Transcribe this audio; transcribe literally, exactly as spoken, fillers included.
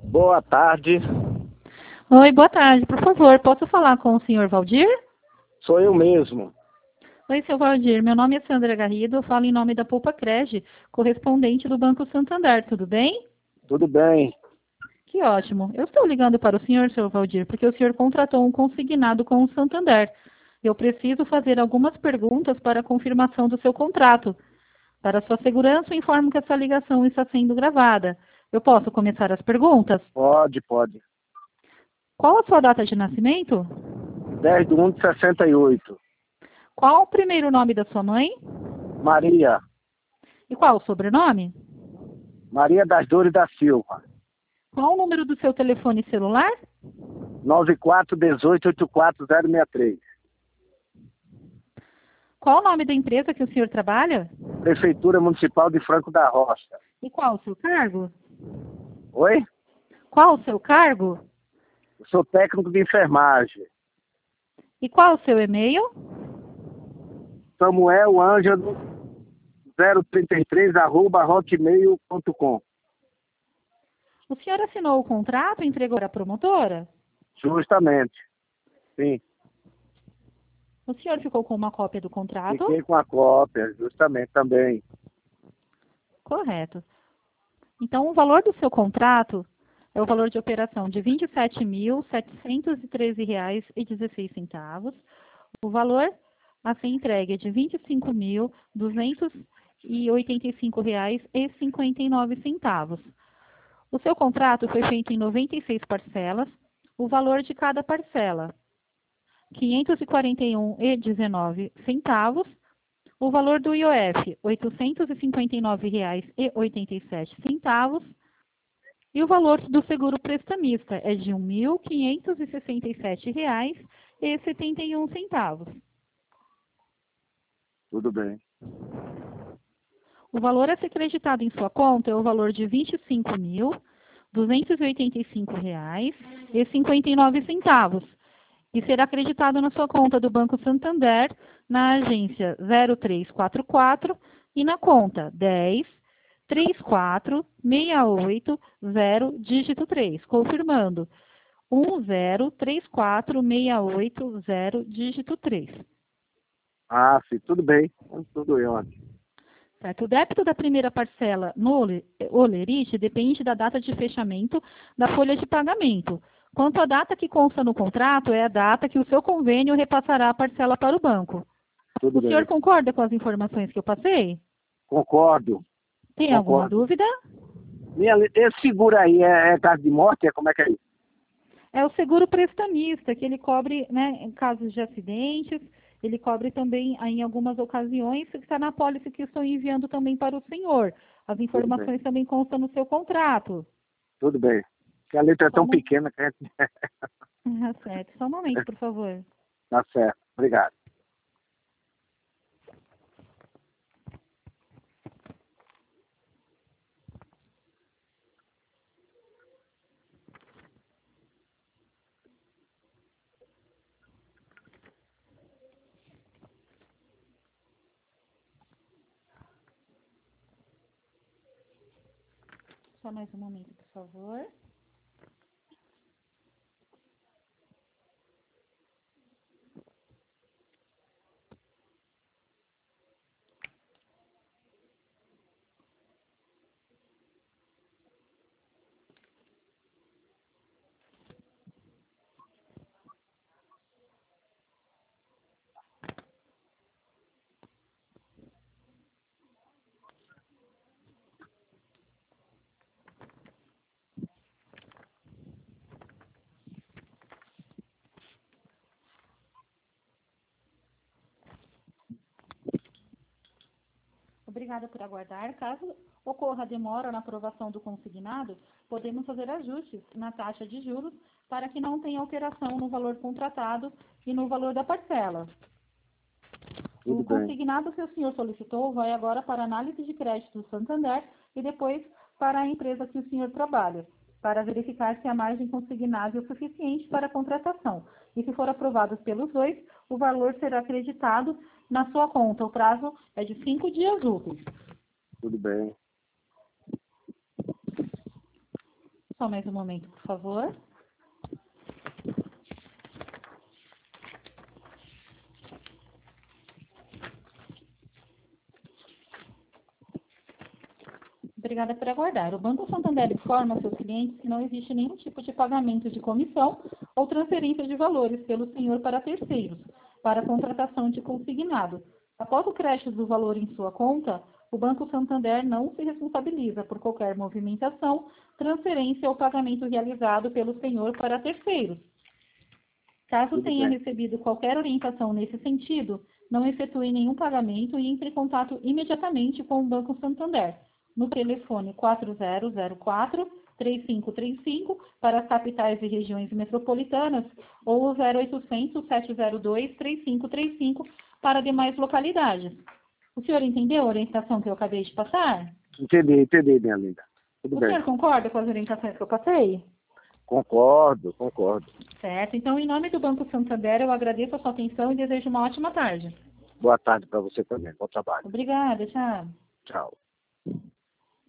Boa tarde, Oi, boa tarde. Por favor, posso falar com o senhor Valdir? sou eu mesmo. Oi, senhor Valdir. Meu nome é Sandra Garrido. Eu falo em nome da Poupa Cred, correspondente do Banco Santander. Tudo bem? Tudo bem? Que ótimo. Eu estou ligando para o senhor, senhor Valdir, porque o senhor contratou um consignado com o Santander. Eu preciso fazer algumas perguntas para a confirmação do seu contrato. Para sua segurança, eu informo que essa ligação está sendo gravada. Eu posso começar as perguntas? Pode, pode. Qual a sua data de nascimento? dez de um de sessenta e oito. Qual o primeiro nome da sua mãe? Maria, E qual o sobrenome? Maria das Dores da Silva. Qual o número do seu telefone celular? nove quatro um oito oito quatro zero seis três. Qual o nome da empresa que o senhor trabalha? Prefeitura Municipal de Franco da Rocha. E qual o seu cargo? Oi? Qual o seu cargo? Eu sou técnico de enfermagem. E qual o seu e-mail? Samuel Ângelo zero trinta e três arroba hotmail ponto com. O senhor assinou o contrato e entregou para a promotora? Justamente. Sim, O senhor ficou com uma cópia do contrato? fiquei com a cópia, justamente também. Correto. Então, o valor do seu contrato é o valor de operação de vinte e sete mil, setecentos e treze reais e dezesseis centavos. O valor a ser entregue é de vinte e cinco mil, duzentos e oitenta e cinco reais e cinquenta e nove centavos. O seu contrato foi feito em noventa e seis parcelas. O valor de cada parcela, quinhentos e quarenta e um reais e dezenove centavos. O valor do I O F, oitocentos e cinquenta e nove reais e oitenta e sete centavos. E o valor do seguro prestamista é de um mil quinhentos e sessenta e sete reais e setenta e um centavos. Tudo bem. O valor a ser creditado em sua conta é o valor de vinte e cinco mil, duzentos e oitenta e cinco reais e cinquenta e nove centavos. E será acreditado na sua conta do Banco Santander, na agência zero três quatro quatro e na conta dez, trinta e quatro, sessenta e oito, zero, dígito três, confirmando um zero três quatro seis oito zero, dígito três. Ah, sim, tudo bem. Tudo em ordem. Certo? O débito da primeira parcela no Olerite depende da data de fechamento da folha de pagamento. Quanto à data que consta no contrato, é a data que o seu convênio repassará a parcela para o banco. Tudo O senhor bem. concorda com as informações que eu passei? Concordo. Tem alguma Concordo. dúvida? Minha, esse seguro aí é, é caso de morte? É, como é que é isso? É o seguro prestamista, que ele cobre, né, em casos de acidentes, ele cobre também ah, em algumas ocasiões, que está na pólice que eu estou enviando também para o senhor. As Tudo bem. informações também constam no seu contrato. Tudo bem. Porque a letra é Só tão um... pequena que a gente... Ah, certo. Só um momento, por favor. Tá certo. Obrigado. Só mais um momento, por favor. Obrigada por aguardar. Caso ocorra demora na aprovação do consignado, podemos fazer ajustes na taxa de juros para que não tenha alteração no valor contratado e no valor da parcela. Tudo O bem. consignado que o senhor solicitou vai agora para a análise de crédito do Santander e depois para a empresa que o senhor trabalha, para verificar se a margem consignada é o suficiente para a contratação. E se for aprovado pelos dois, o valor será acreditado na sua conta. O prazo é de cinco dias úteis. Tudo bem. Só mais um momento, por favor. Obrigada por aguardar. O Banco Santander informa aos seus clientes que não existe nenhum tipo de pagamento de comissão ou transferência de valores pelo senhor para terceiros, para contratação de consignado. Após o crédito do valor em sua conta, o Banco Santander não se responsabiliza por qualquer movimentação, transferência ou pagamento realizado pelo senhor para terceiros. Caso Tudo tenha bem. recebido qualquer orientação nesse sentido, não efetue nenhum pagamento e entre em contato imediatamente com o Banco Santander, no telefone quatro zero zero quatro, três cinco três cinco para as capitais e regiões metropolitanas ou zero oitocentos, sete zero dois, três cinco três cinco para demais localidades. O senhor entendeu a orientação que eu acabei de passar? Entendi, entendi, minha linda. Tudo O bem. senhor concorda com as orientações que eu passei? Concordo, concordo. Certo. Então, em nome do Banco Santander, eu agradeço a sua atenção e desejo uma ótima tarde. Boa tarde para você também. Bom trabalho. Obrigada, tchau. Tchau.